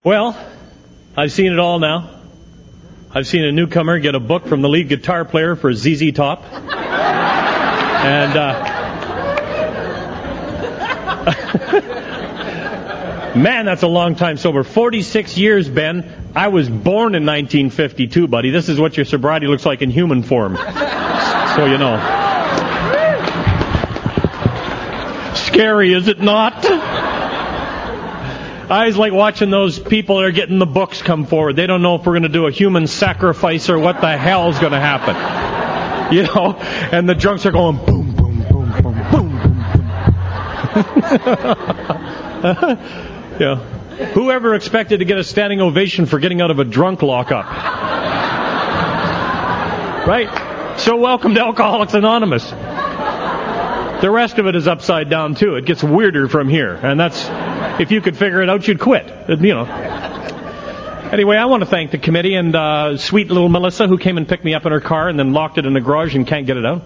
Well, I've seen it all now. I've seen a newcomer get a book from the lead guitar player for ZZ Top. And, man, that's a long time sober. 46 years, Ben. I was born in 1952, buddy. This is what your sobriety looks like in human form. So you know. Scary, is it not? I was like watching those people that are getting the books come forward. They don't know if we're going to do a human sacrifice or what the hell's going to happen. You know? And the drunks are going boom, boom, boom, boom, boom, boom, boom. Yeah. Whoever expected to get a standing ovation for getting out of a drunk lockup? Right? So welcome to Alcoholics Anonymous. The rest of it is upside down, too. It gets weirder from here. And that's, if you could figure it out, you'd quit. You know. Anyway, I want to thank the committee and sweet little Melissa, who came and picked me up in her car and then locked it in the garage and can't get it out.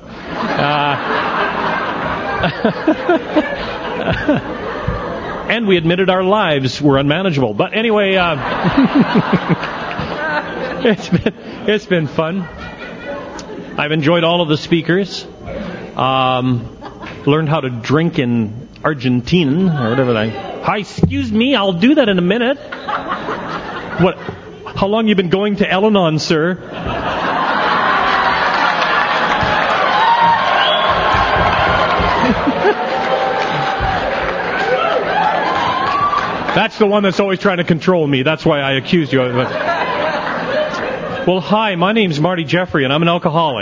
And we admitted our lives were unmanageable. But anyway, it's been fun. I've enjoyed all of the speakers. Learned how to drink in Argentine or whatever that. Hi, excuse me, I'll do that in a minute. What? How long you been going to Al-Anon, sir? That's the one that's always trying to control me. That's why I accused you of it. Well, hi, my name's Marty Jeffrey, and I'm an alcoholic.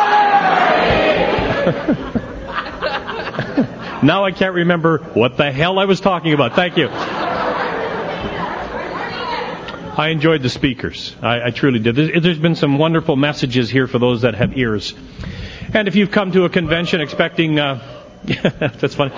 Now I can't remember what the hell I was talking about. Thank you. I enjoyed the speakers. I truly did. There's been some wonderful messages here for those that have ears. And if you've come to a convention expecting... that's funny.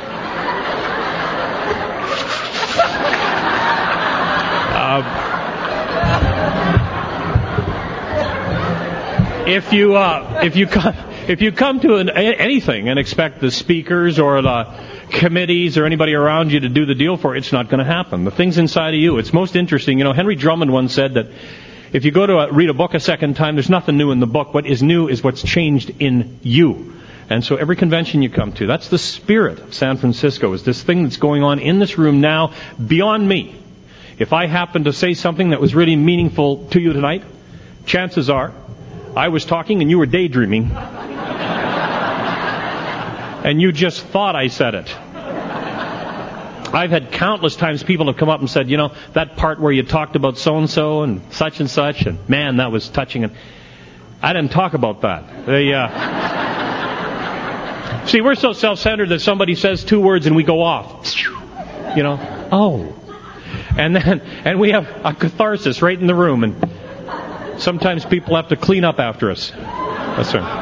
If you come to anything and expect the speakers or the committees or anybody around you to do the deal for it, it's not going to happen. The thing's inside of you. It's most interesting. You know, Henry Drummond once said that if you go to read a book a second time, there's nothing new in the book. What is new is what's changed in you. And so every convention you come to, that's the spirit of San Francisco, is this thing that's going on in this room now beyond me. If I happen to say something that was really meaningful to you tonight, chances are I was talking and you were daydreaming. And you just thought I said it. I've had countless times people have come up and said, you know, that part where you talked about so-and-so and such, and man, that was touching. And I didn't talk about that. See, we're so self-centered that somebody says two words and we go off. You know, oh. And we have a catharsis right in the room, and sometimes people have to clean up after us. That's right.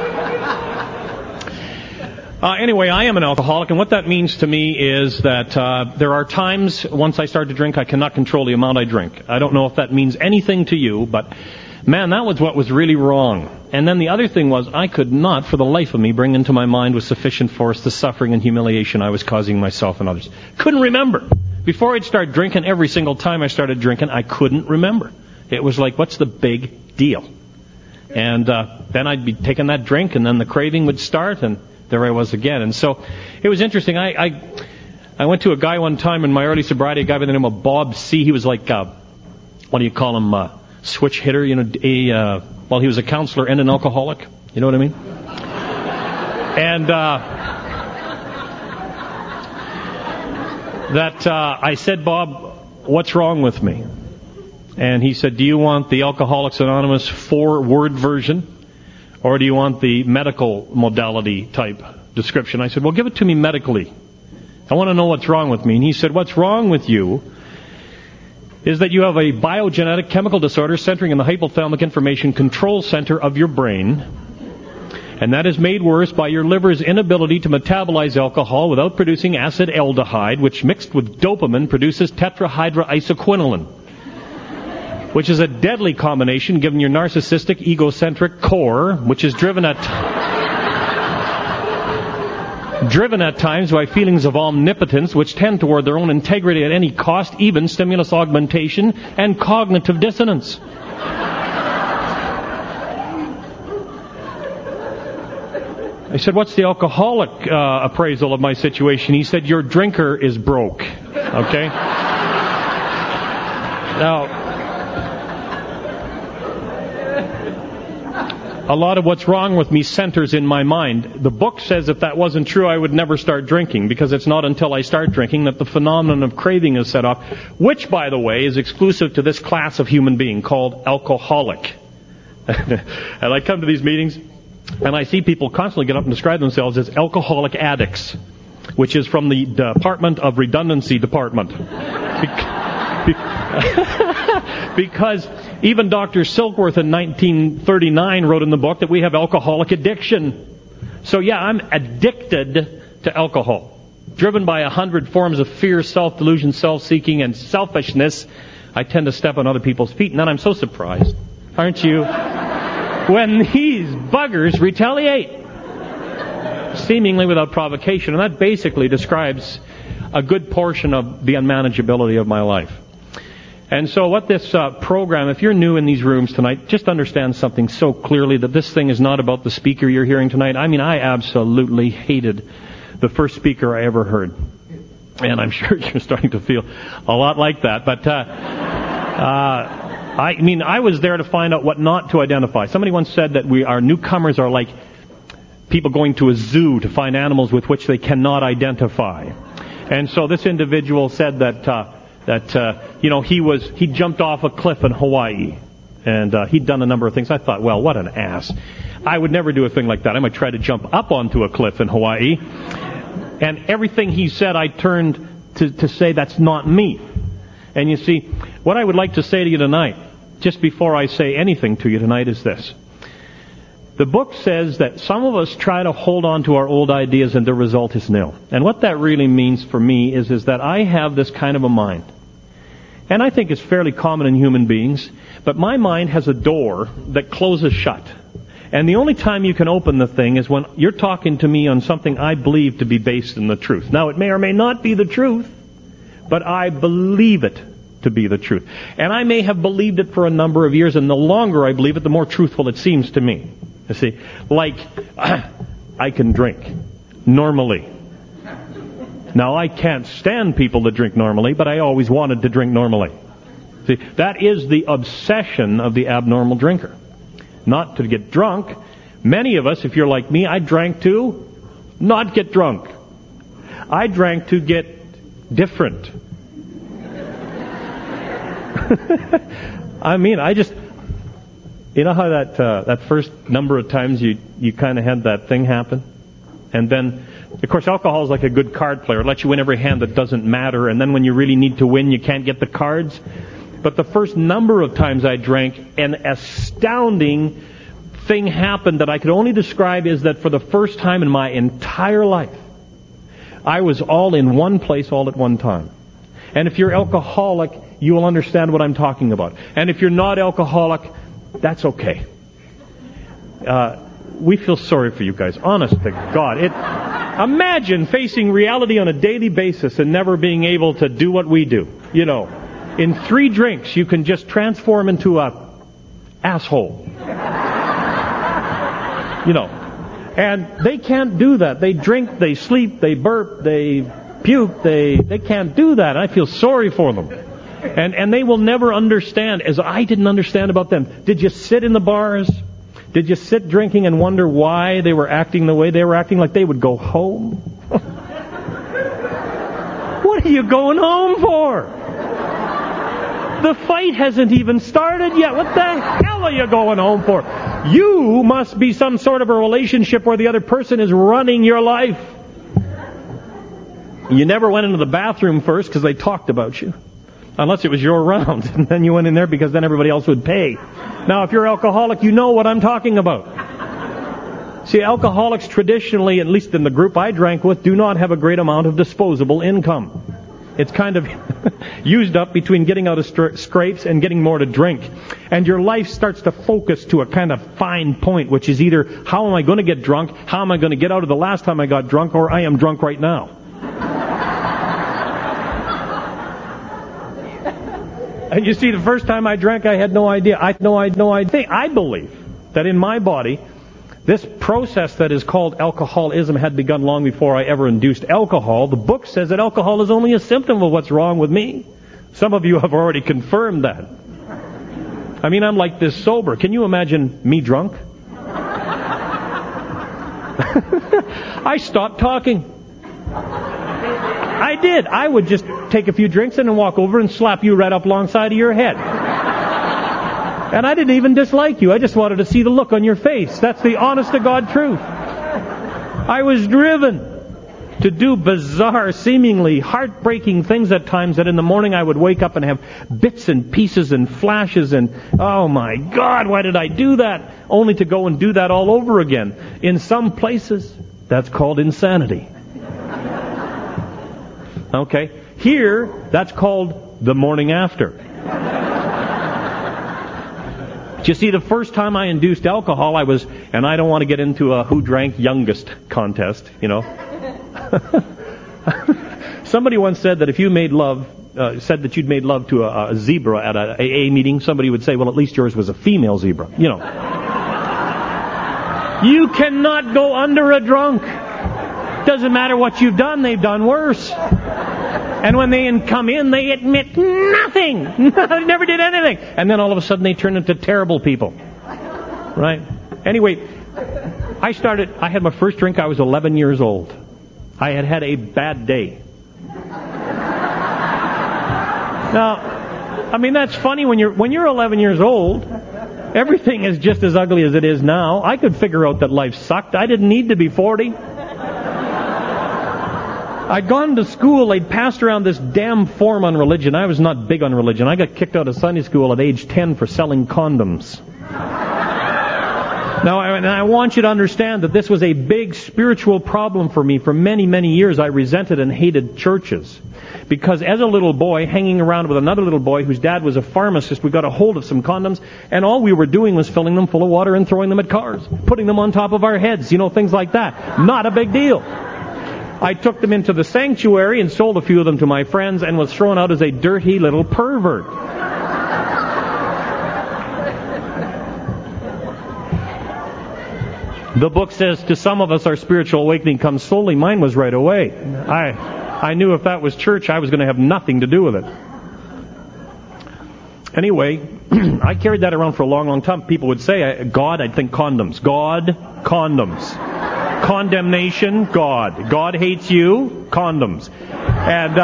Anyway, I am an alcoholic, and what that means to me is that there are times, once I start to drink, I cannot control the amount I drink. I don't know if that means anything to you, but man, that was what was really wrong. And then the other thing was, I could not, for the life of me, bring into my mind with sufficient force the suffering and humiliation I was causing myself and others. Couldn't remember. Before I'd start drinking, every single time I started drinking, I couldn't remember. It was like, what's the big deal? And then I'd be taking that drink, and then the craving would start, and there I was again. And so it was interesting. I went to a guy one time in my early sobriety, a guy by the name of Bob C. He was like, what do you call him, switch hitter, you know, he was a counselor and an alcoholic. You know what I mean? And I said, Bob, what's wrong with me? And he said, do you want the Alcoholics Anonymous 4-word version? Or do you want the medical modality type description? I said, well, give it to me medically. I want to know what's wrong with me. And he said, what's wrong with you is that you have a biogenetic chemical disorder centering in the hypothalamic information control center of your brain. And that is made worse by your liver's inability to metabolize alcohol without producing acetaldehyde, which mixed with dopamine produces tetrahydroisoquinoline, which is a deadly combination given your narcissistic, egocentric core, which is driven at... driven at times by feelings of omnipotence which tend toward their own integrity at any cost, even stimulus augmentation and cognitive dissonance. I said, what's the alcoholic appraisal of my situation? He said, your drinker is broke. Okay? Now, a lot of what's wrong with me centers in my mind. The book says if that wasn't true, I would never start drinking, because it's not until I start drinking that the phenomenon of craving is set off, which, by the way, is exclusive to this class of human being called alcoholic. And I come to these meetings, and I see people constantly get up and describe themselves as alcoholic addicts, which is from the Department of Redundancy Department. Because even Dr. Silkworth in 1939 wrote in the book that we have alcoholic addiction. So yeah, I'm addicted to alcohol. Driven by 100 forms of fear, self-delusion, self-seeking, and selfishness, I tend to step on other people's feet. And then I'm so surprised, aren't you, when these buggers retaliate, seemingly without provocation. And that basically describes a good portion of the unmanageability of my life. And so what this program, if you're new in these rooms tonight, just understand something so clearly, that this thing is not about the speaker you're hearing tonight. I mean, I absolutely hated the first speaker I ever heard. And I'm sure you're starting to feel a lot like that. But I was there to find out what not to identify. Somebody once said that our newcomers are like people going to a zoo to find animals with which they cannot identify. And so this individual said that he jumped off a cliff in Hawaii, and he'd done a number of things. I thought, well, what an ass. I would never do a thing like that. I might try to jump up onto a cliff in Hawaii. And everything he said, I turned to say that's not me. And you see, what I would like to say to you tonight, just before I say anything to you tonight, is this. The book says that some of us try to hold on to our old ideas and the result is nil. And what that really means for me is that I have this kind of a mind. And I think it's fairly common in human beings, but my mind has a door that closes shut. And the only time you can open the thing is when you're talking to me on something I believe to be based in the truth. Now, it may or may not be the truth, but I believe it to be the truth. And I may have believed it for a number of years, and the longer I believe it, the more truthful it seems to me. You see, like, I can drink normally. Now, I can't stand people that drink normally, but I always wanted to drink normally. See, that is the obsession of the abnormal drinker. Not to get drunk. Many of us, if you're like me, I drank to not get drunk. I drank to get different. I mean, you know how that first number of times you kind of had that thing happen? And then, of course, alcohol is like a good card player. It lets you win every hand that doesn't matter, and then when you really need to win, you can't get the cards. But the first number of times I drank, an astounding thing happened that I could only describe is that for the first time in my entire life, I was all in one place all at one time. And if you're alcoholic, you will understand what I'm talking about. And if you're not alcoholic, that's okay. We feel sorry for you guys. Honest to God. Imagine facing reality on a daily basis and never being able to do what we do. You know, in 3 drinks, you can just transform into a asshole. You know. And they can't do that. They drink, they sleep, they burp, they puke, they can't do that. I feel sorry for them. And they will never understand, as I didn't understand about them. Did you sit in the bars? Did you sit drinking and wonder why they were acting the way they were acting, like they would go home? What are you going home for? The fight hasn't even started yet. What the hell are you going home for? You must be some sort of a relationship where the other person is running your life. You never went into the bathroom first because they talked about you. Unless it was your round. And then you went in there because then everybody else would pay. Now, if you're alcoholic, you know what I'm talking about. See, alcoholics traditionally, at least in the group I drank with, do not have a great amount of disposable income. It's kind of used up between getting out of scrapes and getting more to drink. And your life starts to focus to a kind of fine point, which is either how am I going to get drunk, how am I going to get out of the last time I got drunk, or I am drunk right now. And you see, the first time I drank, I had no idea. I believe that in my body, this process that is called alcoholism had begun long before I ever induced alcohol. The book says that alcohol is only a symptom of what's wrong with me. Some of you have already confirmed that. I mean, I'm like this sober. Can you imagine me drunk? I stopped talking. I did. I would just take a few drinks and then walk over and slap you right up alongside of your head. And I didn't even dislike you. I just wanted to see the look on your face. That's the honest-to-God truth. I was driven to do bizarre, seemingly heartbreaking things at times that in the morning I would wake up and have bits and pieces and flashes and, oh my God, why did I do that? Only to go and do that all over again. In some places, that's called insanity. Okay? Here, that's called the morning after. You see, the first time I induced alcohol, and I don't want to get into a who drank youngest contest, you know. Somebody once said that if you made love, said that you'd made love to a zebra at an AA meeting, somebody would say, well, at least yours was a female zebra, you know. You cannot go under a drunk. Doesn't matter what you've done, they've done worse. And when they come in, they admit nothing. They never did anything. And then all of a sudden they turn into terrible people. Right? Anyway, I had my first drink, I was 11 years old. I had had a bad day. Now, I mean, that's funny when you're 11 years old. Everything is just as ugly as it is now. I could figure out that life sucked. I didn't need to be 40. I'd gone to school, they'd passed around this damn form on religion. I was not big on religion. I got kicked out of Sunday school at age 10 for selling condoms. Now, I want you to understand that this was a big spiritual problem for me. For many, many years, I resented and hated churches. Because as a little boy, hanging around with another little boy whose dad was a pharmacist, we got a hold of some condoms, and all we were doing was filling them full of water and throwing them at cars. Putting them on top of our heads, you know, things like that. Not a big deal. I took them into the sanctuary and sold a few of them to my friends and was thrown out as a dirty little pervert. The book says to some of us our spiritual awakening comes slowly. Mine was right away. I knew if that was church, I was going to have nothing to do with it. Anyway, I carried that around for a long, long time. People would say, God, I'd think condoms. God, condoms. Condemnation, God. God hates you, condoms. And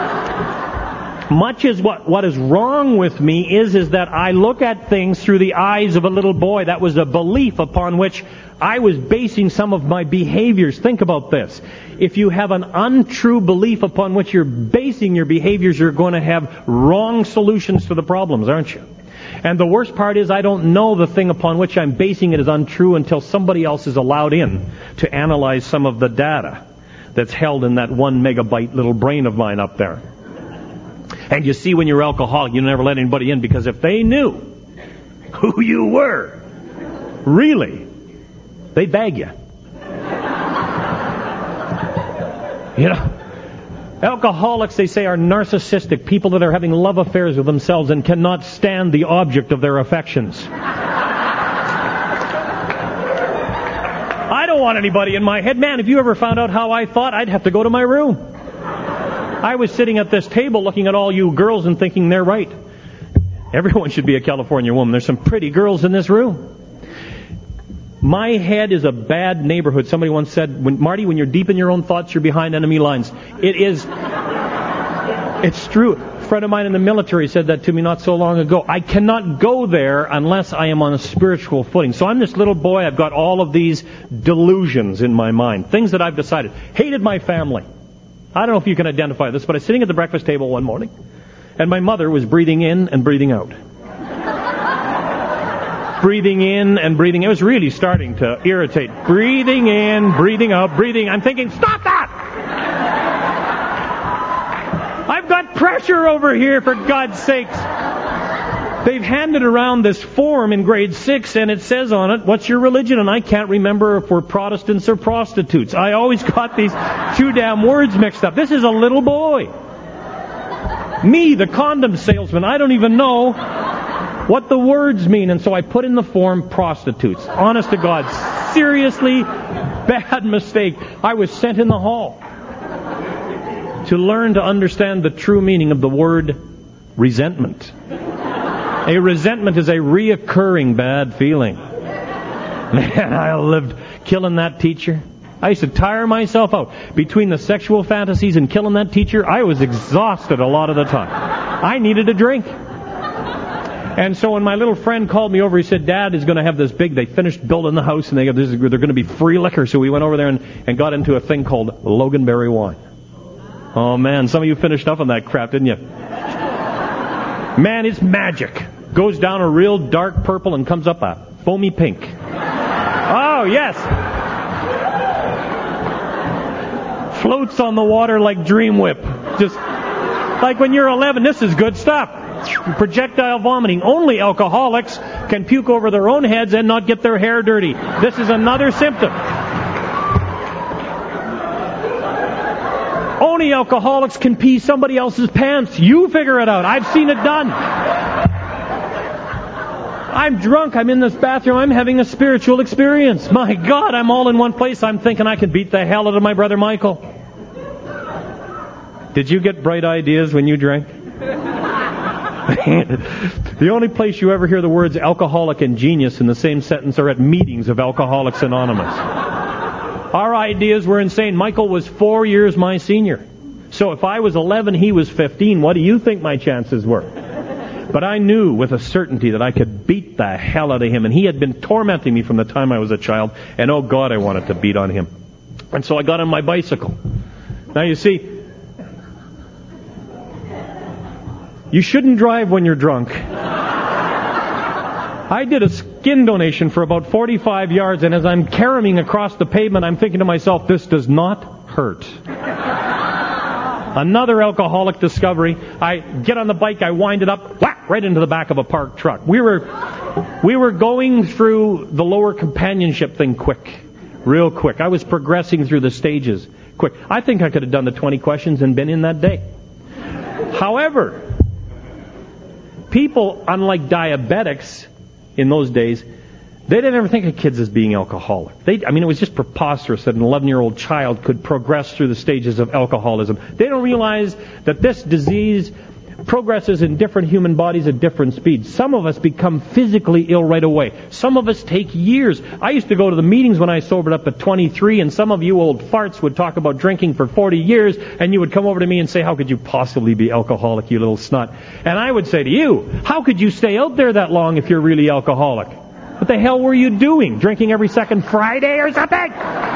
much as what is wrong with me is that I look at things through the eyes of a little boy. That was a belief upon which I was basing some of my behaviors. Think about this. If you have an untrue belief upon which you're basing your behaviors, you're going to have wrong solutions to the problems, aren't you? And the worst part is I don't know the thing upon which I'm basing it is untrue until somebody else is allowed in to analyze some of the data that's held in that 1 megabyte little brain of mine up there. And you see, when you're alcoholic, you never let anybody in, because if they knew who you were, really, they'd bag you. You know? Alcoholics, they say, are narcissistic, people that are having love affairs with themselves and cannot stand the object of their affections. I don't want anybody in my head. Man, if you ever found out how I thought, I'd have to go to my room. I was sitting at this table looking at all you girls and thinking they're right. Everyone should be a California woman. There's some pretty girls in this room. My head is a bad neighborhood. Somebody once said, Marty, when you're deep in your own thoughts, you're behind enemy lines. It is. It's true. A friend of mine in the military said that to me not so long ago. I cannot go there unless I am on a spiritual footing. So I'm this little boy. I've got all of these delusions in my mind. Things that I've decided. Hated my family. I don't know if you can identify this, but I was sitting at the breakfast table one morning, and my mother was breathing in and breathing out. Breathing in and breathing. It was really starting to irritate. Breathing in, breathing out, breathing. I'm thinking, stop that! I've got pressure over here, for God's sakes. They've handed around this form in grade 6, and it says on it, what's your religion? And I can't remember if we're Protestants or prostitutes. I always got these two damn words mixed up. This is a little boy. Me, the condom salesman, I don't even know what the words mean. And so I put in the form prostitutes. Honest to God, seriously bad mistake. I was sent in the hall to learn to understand the true meaning of the word resentment. A resentment is a reoccurring bad feeling. Man, I lived killing that teacher. I used to tire myself out. Between the sexual fantasies and killing that teacher, I was exhausted a lot of the time. I needed a drink. And so when my little friend called me over, he said, Dad is going to have this big, they finished building the house, and they're going to be free liquor. So we went over there and got into a thing called Loganberry wine. Oh man, some of you finished up on that crap, didn't you? Man, it's magic. Goes down a real dark purple and comes up a foamy pink. Oh, yes. Floats on the water like Dream Whip. Just like when you're 11, this is good stuff. Projectile vomiting. Only alcoholics can puke over their own heads and not get their hair dirty. This is another symptom. Only alcoholics can pee somebody else's pants. You figure it out. I've seen it done. I'm drunk. I'm in this bathroom. I'm having a spiritual experience. My God, I'm all in one place. I'm thinking I can beat the hell out of my brother Michael. Did you get bright ideas when you drank? The only place you ever hear the words alcoholic and genius in the same sentence are at meetings of Alcoholics Anonymous. Our ideas were insane. Michael was 4 years my senior. So if I was 11, he was 15. What do you think my chances were? But I knew with a certainty that I could beat the hell out of him. And he had been tormenting me from the time I was a child. And oh God, I wanted to beat on him. And so I got on my bicycle. Now you see, you shouldn't drive when you're drunk. I did a skin donation for about 45 yards, and as I'm caroming across the pavement, I'm thinking to myself, this does not hurt. Another alcoholic discovery. I get on the bike, I wind it up, whack, right into the back of a parked truck. We were going through the lower companionship thing quick. Real quick. I was progressing through the stages quick. I think I could have done the 20 questions and been in that day. However, people, unlike diabetics in those days, they didn't ever think of kids as being alcoholic. It was just preposterous that an 11-year-old child could progress through the stages of alcoholism. They don't realize that this disease progresses in different human bodies at different speeds. Some of us become physically ill right away. Some of us take years. I used to go to the meetings when I sobered up at 23, and some of you old farts would talk about drinking for 40 years, and you would come over to me and say, how could you possibly be alcoholic, you little snot? And I would say to you, how could you stay out there that long if you're really alcoholic? What the hell were you doing? Drinking every second Friday or something?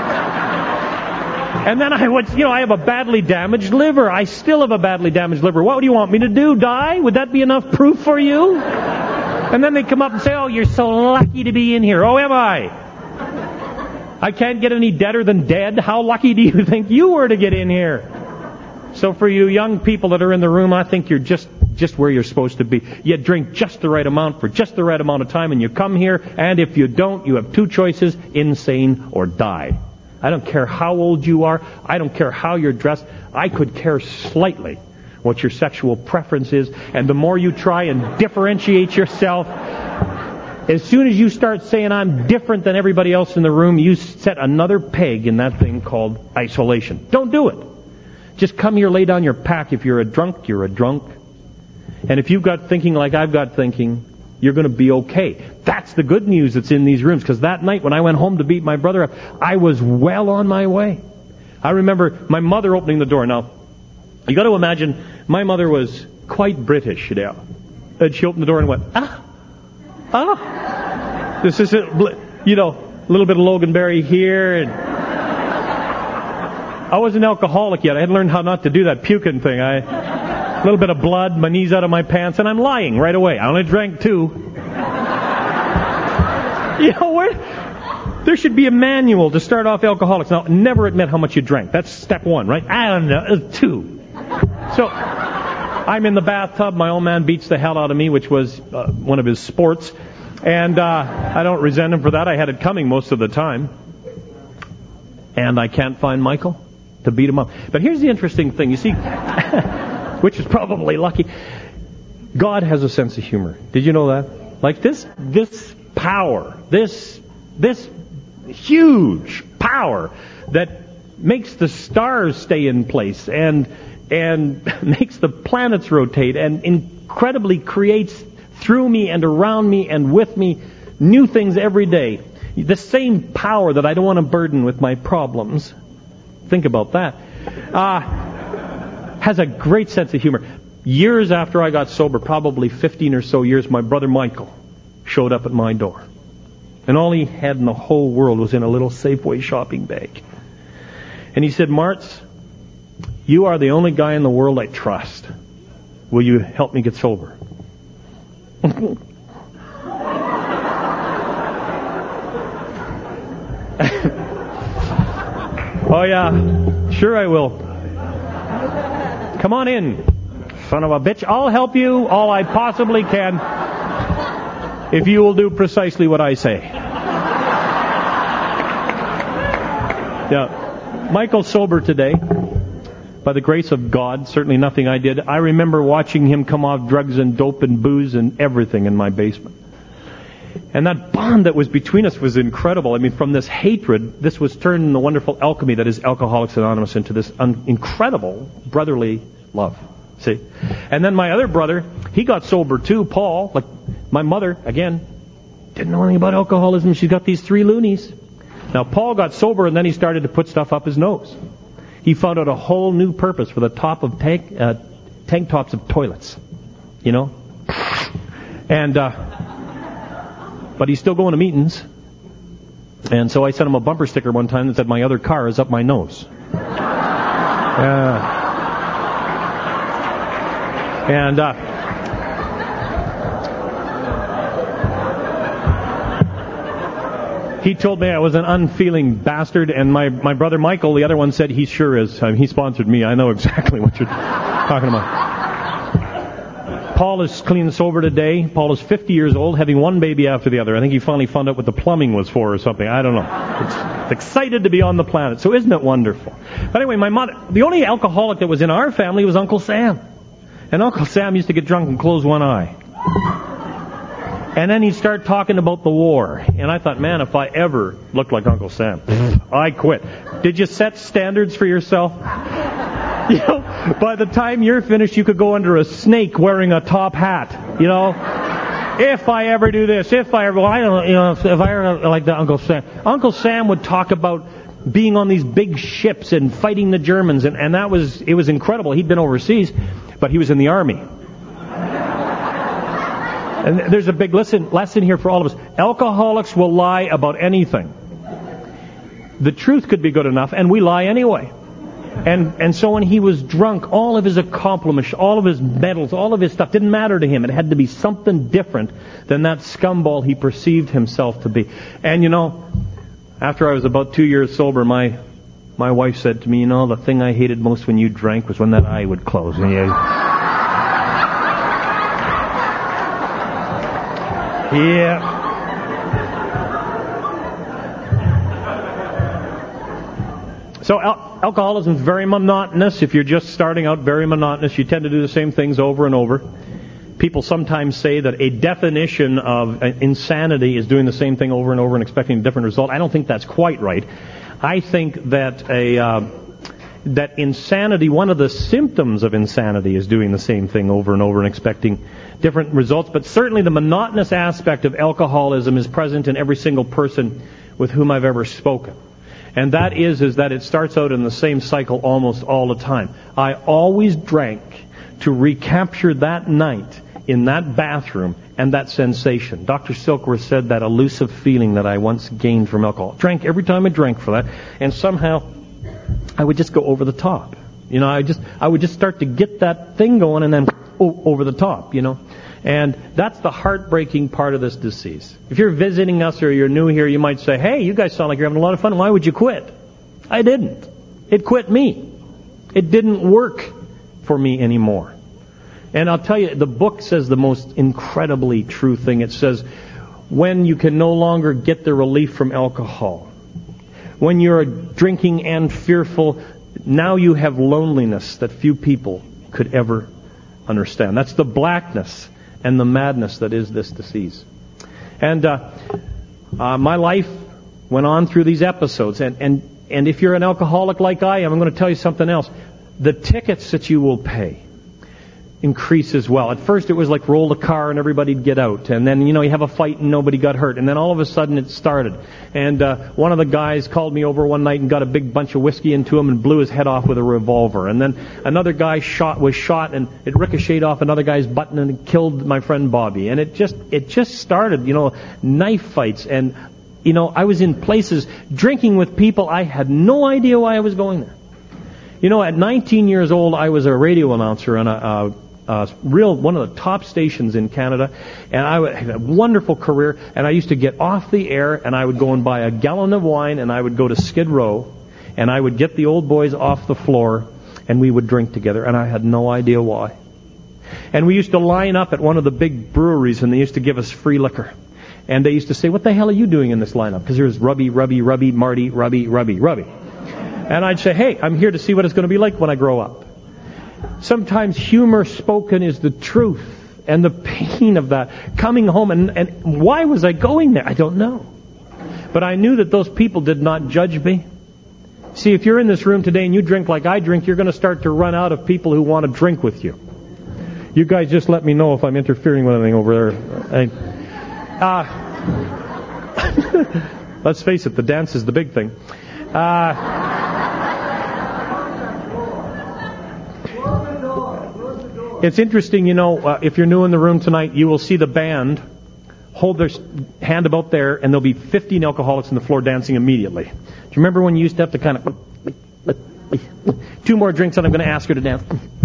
And then I have a badly damaged liver. I still have a badly damaged liver. What do you want me to do? Die? Would that be enough proof for you? And then they come up and say, oh, you're so lucky to be in here. Oh, am I? I can't get any deader than dead. How lucky do you think you were to get in here? So for you young people that are in the room, I think you're just where you're supposed to be. You drink just the right amount for just the right amount of time, and you come here, and if you don't, you have two choices, insane or die. I don't care how old you are. I don't care how you're dressed. I could care slightly what your sexual preference is. And the more you try and differentiate yourself, as soon as you start saying I'm different than everybody else in the room, you set another peg in that thing called isolation. Don't do it. Just come here, lay down your pack. If you're a drunk, you're a drunk. And if you've got thinking like I've got thinking, you're going to be okay. That's the good news that's in these rooms. Because that night when I went home to beat my brother up, I was well on my way. I remember my mother opening the door. Now, you got to imagine, my mother was quite British. And she opened the door and went, This is a little bit of Loganberry here. And I wasn't alcoholic yet. I hadn't learned how not to do that puking thing. A little bit of blood, my knees out of my pants, and I'm lying right away. I only drank 2. There should be a manual to start off alcoholics. Now, never admit how much you drank. That's step 1, right? I don't know, 2. So I'm in the bathtub. My old man beats the hell out of me, which was one of his sports. And I don't resent him for that. I had it coming most of the time. And I can't find Michael to beat him up. But here's the interesting thing. You see, which is probably lucky. God has a sense of humor. Did you know that? Like this power, this huge power that makes the stars stay in place and makes the planets rotate and incredibly creates through me and around me and with me new things every day. The same power that I don't want to burden with my problems, think about that, has a great sense of humor. Years after I got sober, probably 15 or so years, my brother Michael showed up at my door. And all he had in the whole world was in a little Safeway shopping bag. And he said, Martz, you are the only guy in the world I trust. Will you help me get sober? Oh yeah, sure I will. Come on in, son of a bitch. I'll help you all I possibly can if you will do precisely what I say. Yeah, Michael's sober today. By the grace of God, certainly nothing I did. I remember watching him come off drugs and dope and booze and everything in my basement. And that bond that was between us was incredible. I mean, from this hatred, this was turned in the wonderful alchemy that is Alcoholics Anonymous into this incredible brotherly love. See? And then my other brother, he got sober too, Paul. Like my mother, again, didn't know anything about alcoholism. She's got these 3 loonies. Now, Paul got sober and then he started to put stuff up his nose. He found out a whole new purpose for the top of tank tops of toilets. You know? And, but he's still going to meetings. And so I sent him a bumper sticker one time that said, my other car is up my nose. He told me I was an unfeeling bastard, and my brother Michael, the other one, said he sure is. I mean, he sponsored me. I know exactly what you're talking about. Paul is clean and sober today. Paul is 50 years old, having one baby after the other. I think he finally found out what the plumbing was for or something. I don't know. It's excited to be on the planet. So isn't it wonderful? But anyway, my mother, the only alcoholic that was in our family was Uncle Sam. And Uncle Sam used to get drunk and close one eye. And then he'd start talking about the war. And I thought, man, if I ever looked like Uncle Sam, I quit. Did you set standards for yourself? You know, by the time you're finished, you could go under a snake wearing a top hat. You know, if I ever do this, if I ever like that Uncle Sam. Uncle Sam would talk about being on these big ships and fighting the Germans, and it was incredible. He'd been overseas, but he was in the army. And there's a big lesson here for all of us. Alcoholics will lie about anything. The truth could be good enough, and we lie anyway. And so when he was drunk, all of his accomplishments, all of his medals, all of his stuff didn't matter to him. It had to be something different than that scumball he perceived himself to be. And you know, after I was about 2 years sober, my wife said to me, you know, the thing I hated most when you drank was when that eye would close. And yeah. So alcoholism is very monotonous. If you're just starting out, very monotonous. You tend to do the same things over and over. People sometimes say that a definition of insanity is doing the same thing over and over and expecting a different result. I don't think that's quite right. I think that that insanity, one of the symptoms of insanity, is doing the same thing over and over and expecting different results. But certainly the monotonous aspect of alcoholism is present in every single person with whom I've ever spoken. And that is that it starts out in the same cycle almost all the time. I always drank to recapture that night in that bathroom and that sensation. Dr. Silkworth said that elusive feeling that I once gained from alcohol. Drank every time I drank for that, and somehow I would just go over the top. You know, I would just start to get that thing going and then over the top, you know. And that's the heartbreaking part of this disease. If you're visiting us or you're new here, you might say, hey, you guys sound like you're having a lot of fun. Why would you quit? I didn't. It quit me. It didn't work for me anymore. And I'll tell you, the book says the most incredibly true thing. It says, when you can no longer get the relief from alcohol, when you're drinking and fearful, now you have loneliness that few people could ever understand. That's the blackness and the madness that is this disease. And my life went on through these episodes. And if you're an alcoholic like I am, I'm going to tell you something else. The tickets that you will pay increase as well. At first it was like roll the car and everybody'd get out. And then, you have a fight and nobody got hurt. And then all of a sudden it started. And one of the guys called me over one night and got a big bunch of whiskey into him and blew his head off with a revolver. And then another guy was shot and it ricocheted off another guy's button and it killed my friend Bobby. And it just started, knife fights. And, I was in places drinking with people. I had no idea why I was going there. At 19 years old, I was a radio announcer on one of the top stations in Canada, and I had a wonderful career, and I used to get off the air, and I would go and buy a gallon of wine, and I would go to Skid Row, and I would get the old boys off the floor, and we would drink together, and I had no idea why. And we used to line up at one of the big breweries, and they used to give us free liquor. And they used to say, what the hell are you doing in this lineup? Because there's Rubby, Marty, Rubby. And I'd say, hey, I'm here to see what it's going to be like when I grow up. Sometimes humor spoken is the truth, and the pain of that. Coming home, and why was I going there? I don't know. But I knew that those people did not judge me. See, if you're in this room today and you drink like I drink, you're going to start to run out of people who want to drink with you. You guys just let me know if I'm interfering with anything over there. Let's face it, the dance is the big thing. It's interesting, if you're new in the room tonight, you will see the band hold their hand about there, and there'll be 15 alcoholics on the floor dancing immediately. Do you remember when you used to have to kind of... 2 more drinks and I'm going to ask her to dance.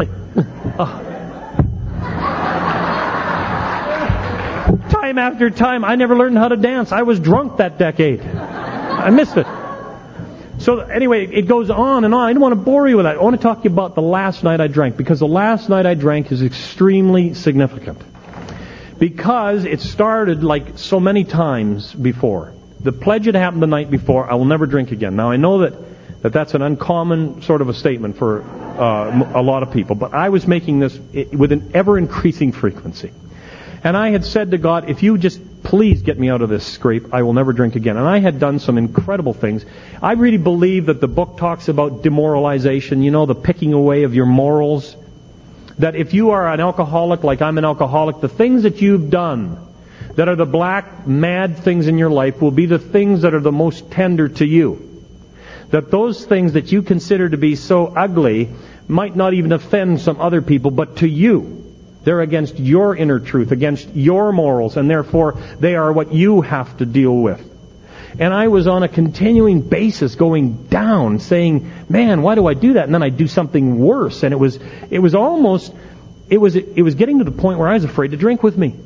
Time after time, I never learned how to dance. I was drunk that decade. I missed it. So anyway, it goes on and on. I don't want to bore you with that. I want to talk to you about the last night I drank, because the last night I drank is extremely significant. Because it started like so many times before. The pledge had happened the night before, I will never drink again. Now I know that's an uncommon sort of a statement for a lot of people, but I was making this with an ever-increasing frequency. And I had said to God, if you just please get me out of this scrape, I will never drink again. And I had done some incredible things. I really believe that the book talks about demoralization, the picking away of your morals. That if you are an alcoholic like I'm an alcoholic, the things that you've done that are the black, mad things in your life will be the things that are the most tender to you. That those things that you consider to be so ugly might not even offend some other people, but to you, they're against your inner truth, against your morals, and therefore they are what you have to deal with. And I was on a continuing basis going down, saying, man, why do I do that? And then I do something worse. And it was getting to the point where I was afraid to drink with me.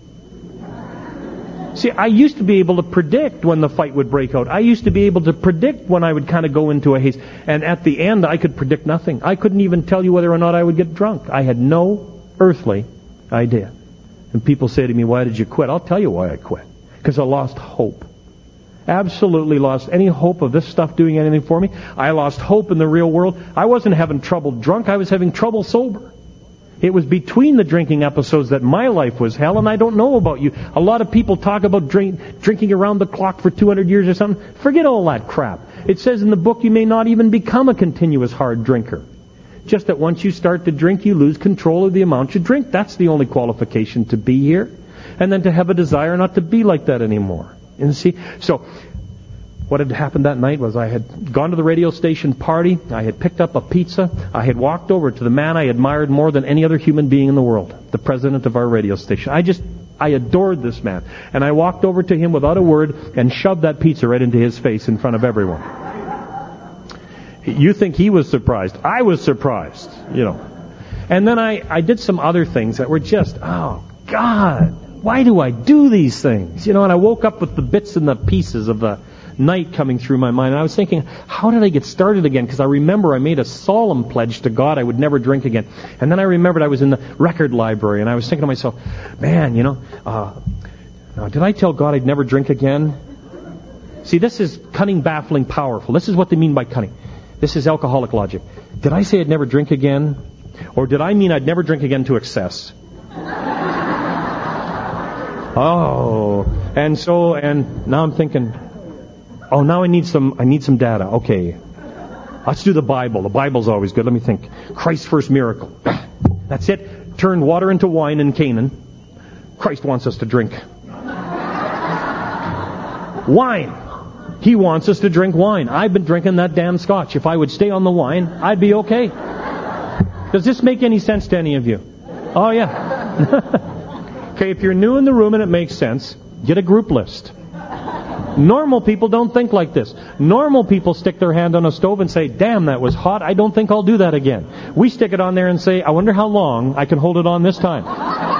See, I used to be able to predict when the fight would break out. I used to be able to predict when I would kind of go into a haze. And at the end, I could predict nothing. I couldn't even tell you whether or not I would get drunk. I had no earthly idea. And people say to me, why did you quit? I'll tell you why I quit. Because I lost hope. Absolutely lost any hope of this stuff doing anything for me. I lost hope in the real world. I wasn't having trouble drunk. I was having trouble sober. It was between the drinking episodes that my life was hell, and I don't know about you. A lot of people talk about drinking around the clock for 200 years or something. Forget all that crap. It says in the book you may not even become a continuous hard drinker. Just that once you start to drink, you lose control of the amount you drink. That's the only qualification to be here. And then to have a desire not to be like that anymore. You see? So, what had happened that night was I had gone to the radio station party. I had picked up a pizza. I had walked over to the man I admired more than any other human being in the world. The president of our radio station. I adored this man. And I walked over to him without a word and shoved that pizza right into his face in front of everyone. You think he was surprised. I was surprised, And then I did some other things that were just, oh, God, why do I do these things? And I woke up with the bits and the pieces of the night coming through my mind. And I was thinking, how did I get started again? Because I remember I made a solemn pledge to God I would never drink again. And then I remembered I was in the record library, and I was thinking to myself, man, did I tell God I'd never drink again? See, this is cunning, baffling, powerful. This is what they mean by cunning. This is alcoholic logic. Did I say I'd never drink again? Or did I mean I'd never drink again to excess? Oh, and now I'm thinking, now I need some data. Okay, let's do the Bible. The Bible's always good. Let me think. Christ's first miracle. That's it. Turned water into wine in Canaan. Christ wants us to drink wine. He wants us to drink wine. I've been drinking that damn scotch. If I would stay on the wine, I'd be okay. Does this make any sense to any of you? Oh, yeah. Okay, if you're new in the room and it makes sense, get a group list. Normal people don't think like this. Normal people stick their hand on a stove and say, damn, that was hot. I don't think I'll do that again. We stick it on there and say, I wonder how long I can hold it on this time.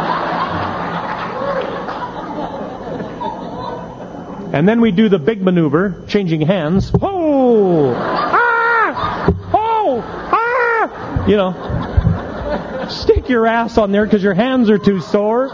And then we do the big maneuver, changing hands. Oh! Ah! Oh! Ah! Stick your ass on there because your hands are too sore.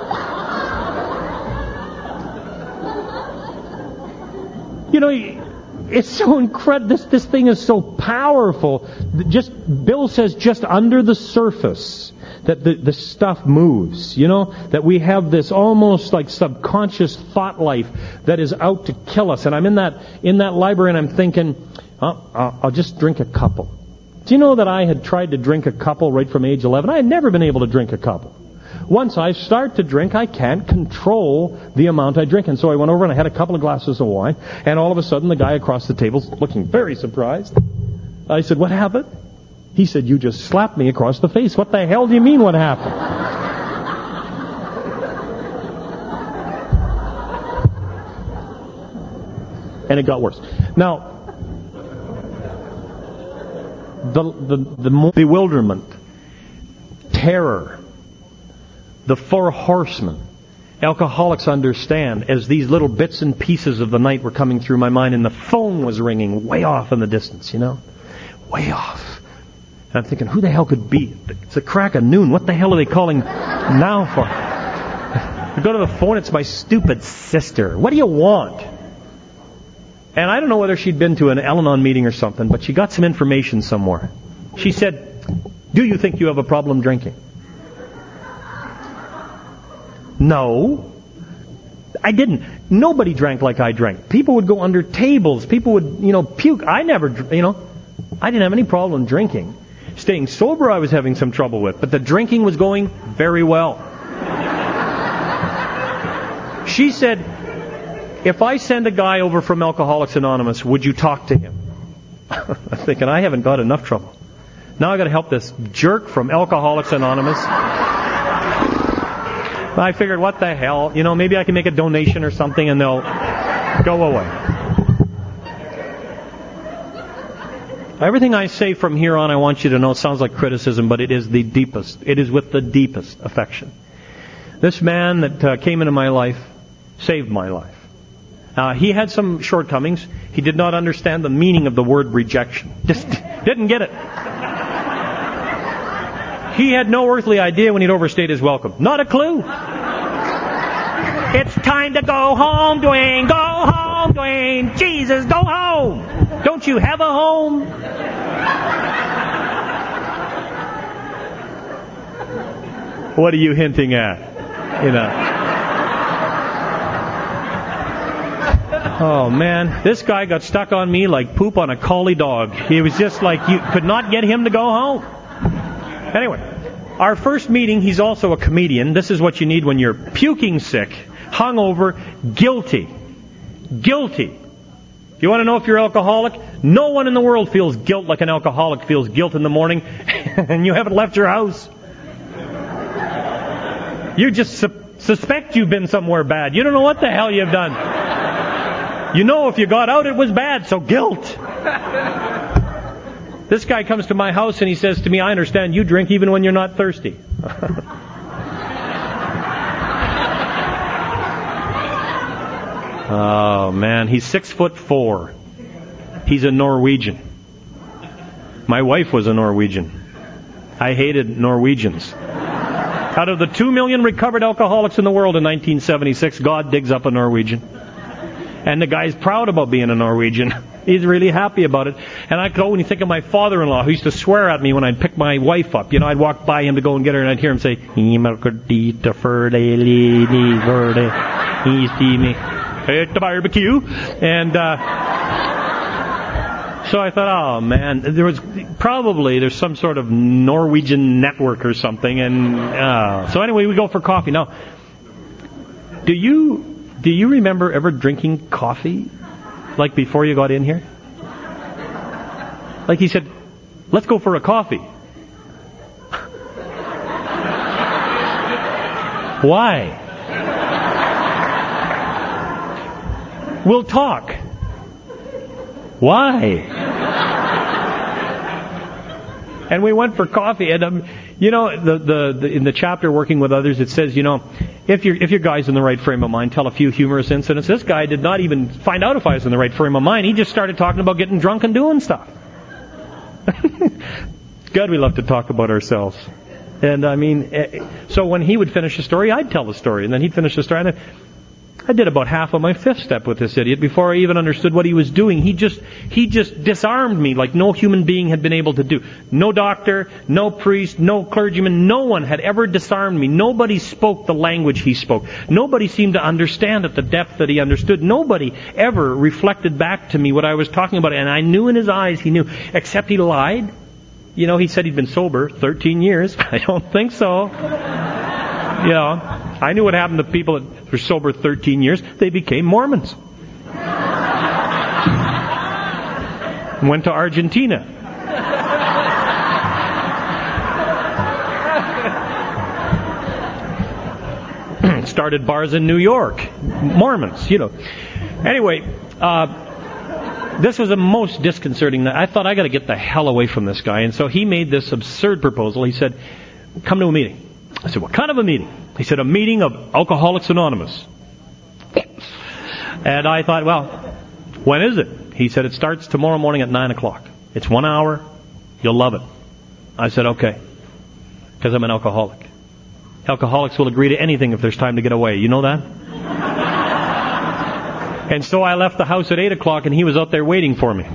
It's so incredible. This thing is so powerful. Bill says just under the surface that the stuff moves. That we have this almost like subconscious thought life that is out to kill us. And I'm in that library and I'm thinking, I'll just drink a couple. Do you know that I had tried to drink a couple right from age 11? I had never been able to drink a couple. Once I start to drink, I can't control the amount I drink. And so I went over and I had a couple of glasses of wine, and all of a sudden the guy across the table's looking very surprised. I said, what happened? He said, you just slapped me across the face. What the hell do you mean what happened? And it got worse. Now, the bewilderment, terror, the four horsemen, alcoholics understand, as these little bits and pieces of the night were coming through my mind, and the phone was ringing way off in the distance, way off. And I'm thinking, who the hell could be? It's the crack of noon. What the hell are they calling now for? I go to the phone, it's my stupid sister. What do you want? And I don't know whether she'd been to an Al-Anon meeting or something, but she got some information somewhere. She said, do you think you have a problem drinking? No, I didn't. Nobody drank like I drank. People would go under tables. People would, puke. I never, I didn't have any problem drinking. Staying sober I was having some trouble with, but the drinking was going very well. She said, if I send a guy over from Alcoholics Anonymous, would you talk to him? I'm thinking, I haven't got enough trouble. Now I got to help this jerk from Alcoholics Anonymous. I figured, what the hell? Maybe I can make a donation or something and they'll go away. Everything I say from here on, I want you to know, it sounds like criticism, but it is the deepest. It is with the deepest affection. This man that came into my life saved my life. He had some shortcomings. He did not understand the meaning of the word rejection. Just didn't get it. He had no earthly idea when he'd overstayed his welcome. Not a clue. It's time to go home, Dwayne. Go home, Dwayne. Jesus, go home. Don't you have a home? What are you hinting at? Oh, man. This guy got stuck on me like poop on a collie dog. He was just like, you could not get him to go home. Anyway, our first meeting, he's also a comedian. This is what you need when you're puking sick, hungover, guilty. Guilty. You want to know if you're alcoholic? No one in the world feels guilt like an alcoholic feels guilt in the morning, and you haven't left your house. You just suspect you've been somewhere bad. You don't know what the hell you've done. You know if you got out, it was bad, so guilt. This guy comes to my house and he says to me, I understand you drink even when you're not thirsty. Oh, man. He's 6'4". He's a Norwegian. My wife was a Norwegian. I hated Norwegians. Out of the 2 million recovered alcoholics in the world in 1976, God digs up a Norwegian. And the guy's proud about being a Norwegian. He's really happy about it. And I go and think of my father-in-law, who used to swear at me when I'd pick my wife up. You know, I'd walk by him to go and get her, and I'd hear him say, at the barbecue. And so I thought, oh man, there's some sort of Norwegian network or something. And so anyway, we go for coffee. Now, do you remember ever drinking coffee, like before you got in here? Like he said, let's go for a coffee. Why? We'll talk. Why? And we went for coffee, and you know, in the chapter Working with Others, it says, you know, if your guy's in the right frame of mind, tell a few humorous incidents. This guy did not even find out if I was in the right frame of mind. He just started talking about getting drunk and doing stuff. God, we love to talk about ourselves. And I mean, so when he would finish a story, I'd tell the story, and then he'd finish the story, and I did about half of my fifth step with this idiot before I even understood what he was doing. He just disarmed me like no human being had been able to do. No doctor, no priest, no clergyman, no one had ever disarmed me. Nobody spoke the language he spoke. Nobody seemed to understand at the depth that he understood. Nobody ever reflected back to me what I was talking about. And I knew in his eyes he knew, except he lied. You know, he said he'd been sober 13 years. I don't think so. You know, I knew what happened to people that were sober 13 years. They became Mormons. Went to Argentina. Started bars in New York. Mormons, you know. Anyway, this was the most disconcerting. I thought, I got to get the hell away from this guy. And so he made this absurd proposal. He said, come to a meeting. I said, what kind of a meeting? He said, a meeting of Alcoholics Anonymous. And I thought, well, when is it? He said, it starts tomorrow morning at 9 o'clock. It's 1 hour. You'll love it. I said, okay. Because I'm an alcoholic. Alcoholics will agree to anything if there's time to get away. You know that? And so I left the house at 8 o'clock, and he was out there waiting for me.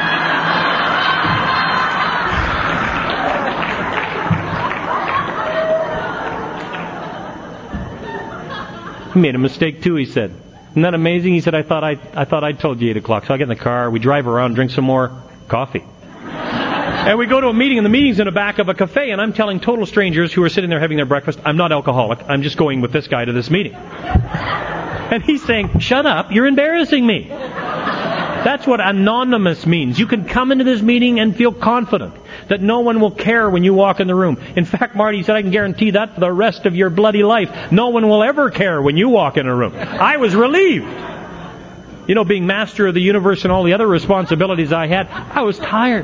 He made a mistake too, he said. Isn't that amazing? He said, I thought I told you 8 o'clock. So I get in the car, we drive around, drink some more coffee. And we go to a meeting, and the meeting's in the back of a cafe, and I'm telling total strangers who are sitting there having their breakfast, I'm not alcoholic, I'm just going with this guy to this meeting. And he's saying, shut up, you're embarrassing me. That's what anonymous means. You can come into this meeting and feel confident that no one will care when you walk in the room. In fact, Marty said, I can guarantee that for the rest of your bloody life. No one will ever care when you walk in a room. I was relieved. You know, being master of the universe and all the other responsibilities I had, I was tired.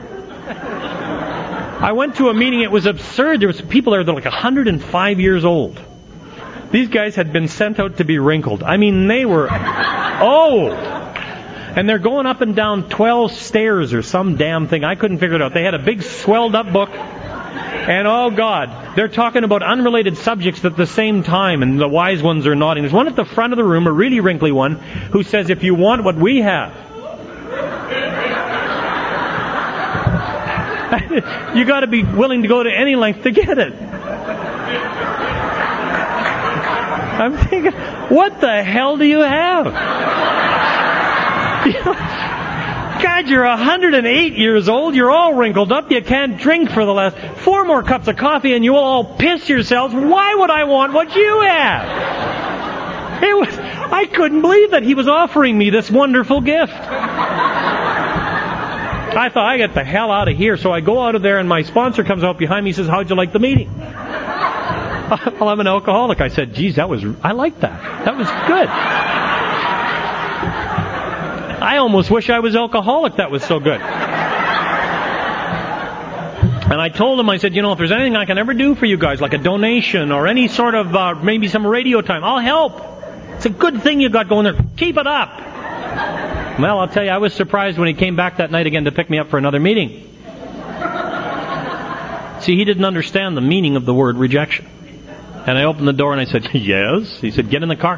I went to a meeting, it was absurd. There was people there that were like 105 years old. These guys had been sent out to be wrinkled. I mean, they were old. And they're going up and down 12 stairs or some damn thing. I couldn't figure it out. They had a big swelled up book. And oh God, they're talking about unrelated subjects at the same time. And the wise ones are nodding. There's one at the front of the room, a really wrinkly one, who says, if you want what we have, you got to be willing to go to any length to get it. I'm thinking, what the hell do you have? God, you're 108 years old, you're all wrinkled up, you can't drink for the last 4 more cups of coffee and you'll all piss yourselves. Why would I want what you have? I couldn't believe that he was offering me this wonderful gift. I thought, I get the hell out of here. So I go out of there and my sponsor comes out behind me and says, how'd you like the meeting? Well, I'm an alcoholic. I said, geez, I liked that. That was good. I almost wish I was alcoholic. That was so good. And I told him, I said, if there's anything I can ever do for you guys, like a donation or any sort of, maybe some radio time, I'll help. It's a good thing you got going there. Keep it up. Well, I'll tell you, I was surprised when he came back that night again to pick me up for another meeting. See, he didn't understand the meaning of the word rejection. And I opened the door and I said, yes. He said, get in the car.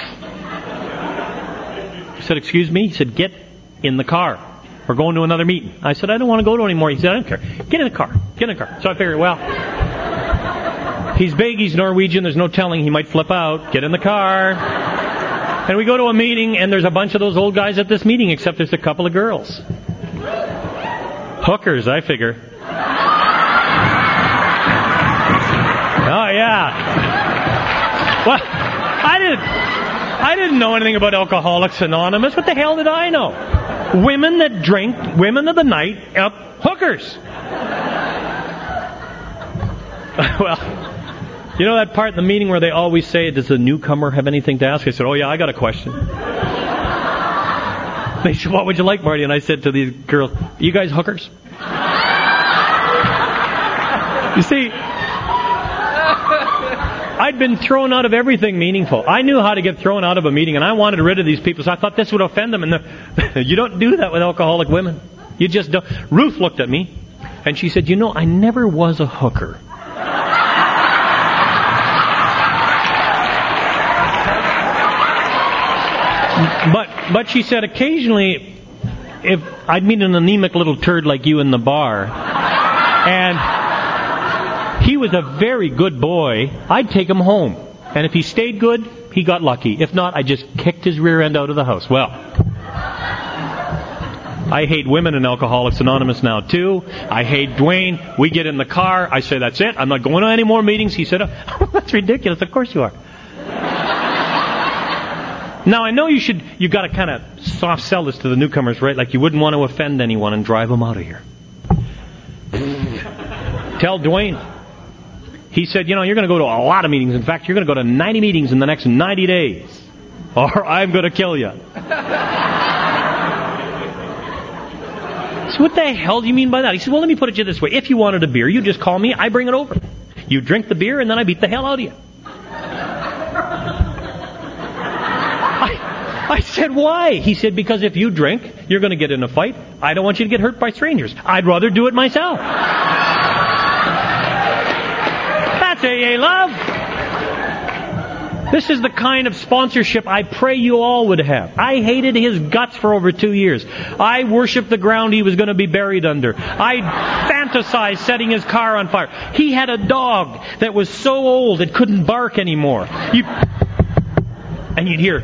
I said, excuse me? He said, get in the car. We're going to another meeting. I said, I don't want to go to anymore. He said, I don't care. Get in the car. Get in the car. So I figured, well, he's big, he's Norwegian, there's no telling he might flip out. Get in the car. And we go to a meeting, and there's a bunch of those old guys at this meeting, except there's a couple of girls. Hookers, I figure. Oh, yeah. Well, I didn't know anything about Alcoholics Anonymous. What the hell did I know? Women that drink, women of the night, hookers. Well, you know that part in the meeting where they always say, does the newcomer have anything to ask? I said, oh yeah, I got a question. They said, what would you like, Marty? And I said to these girls, you guys hookers? You see, I'd been thrown out of everything meaningful. I knew how to get thrown out of a meeting, and I wanted rid of these people, so I thought this would offend them. And you don't do that with alcoholic women. You just don't. Ruth looked at me, and she said, you know, I never was a hooker. But she said, occasionally, if I'd meet an anemic little turd like you in the bar, and he was a very good boy, I'd take him home. And if he stayed good, he got lucky. If not, I just kicked his rear end out of the house. Well, I hate women in Alcoholics Anonymous now, too. I hate Dwayne. We get in the car. I say, that's it. I'm not going to any more meetings. He said, oh, that's ridiculous. Of course you are. Now, I know you got to kind of soft sell this to the newcomers, right? Like you wouldn't want to offend anyone and drive them out of here. Tell Dwayne. He said, you know, you're going to go to a lot of meetings. In fact, you're going to go to 90 meetings in the next 90 days. Or I'm going to kill you. So what the hell do you mean by that? He said, well, let me put it to you this way. If you wanted a beer, you just call me, I bring it over. You drink the beer, and then I beat the hell out of you. I said, why? He said, because if you drink, you're going to get in a fight. I don't want you to get hurt by strangers. I'd rather do it myself. That's AA love. This is the kind of sponsorship I pray you all would have. I hated his guts for over 2 years. I worshipped the ground he was going to be buried under. I fantasized setting his car on fire. He had a dog that was so old it couldn't bark anymore. And you'd hear...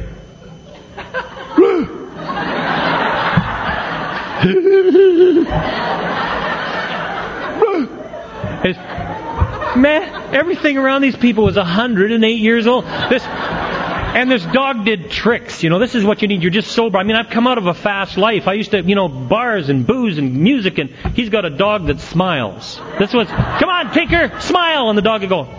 Man, everything around these people was 108 years old. This dog did tricks. You know, this is what you need. You're just sober. I mean, I've come out of a fast life. I used to, bars and booze and music, and he's got a dog that smiles. This was, come on, Tinker, smile, and the dog would go.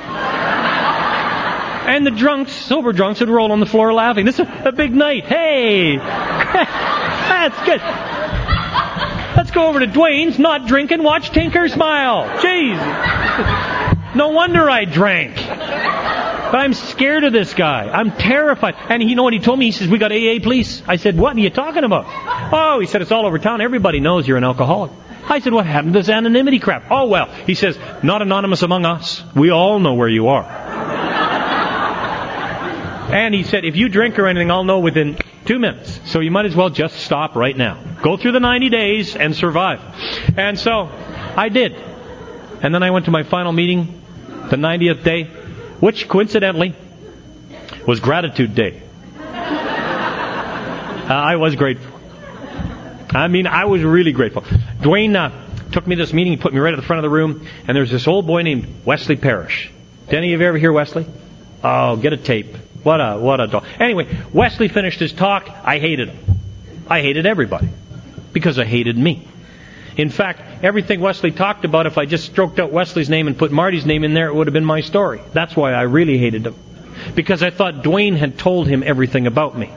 And the sober drunks would roll on the floor laughing. This is a big night. Hey! That's good. Let's go over to Dwayne's, not drinking, watch Tinker smile. Jeez. No wonder I drank. But I'm scared of this guy. I'm terrified. And you know what he told me? He says, we got AA police. I said, what are you talking about? Oh, he said, it's all over town. Everybody knows you're an alcoholic. I said, what happened to this anonymity crap? Oh, well. He says, not anonymous among us. We all know where you are. And he said, if you drink or anything, I'll know within 2 minutes. So you might as well just stop right now. Go through the 90 days and survive. And so I did. And then I went to my final meeting, the 90th day, which coincidentally was Gratitude Day. I was grateful. I mean, I was really grateful. Dwayne took me to this meeting, he put me right at the front of the room, and there was this old boy named Wesley Parrish. Did any of you ever hear Wesley? Oh, get a tape. What a dog. Anyway, Wesley finished his talk. I hated him. I hated everybody. Because I hated me. In fact, everything Wesley talked about, if I just stroked out Wesley's name and put Marty's name in there, it would have been my story. That's why I really hated him. Because I thought Dwayne had told him everything about me.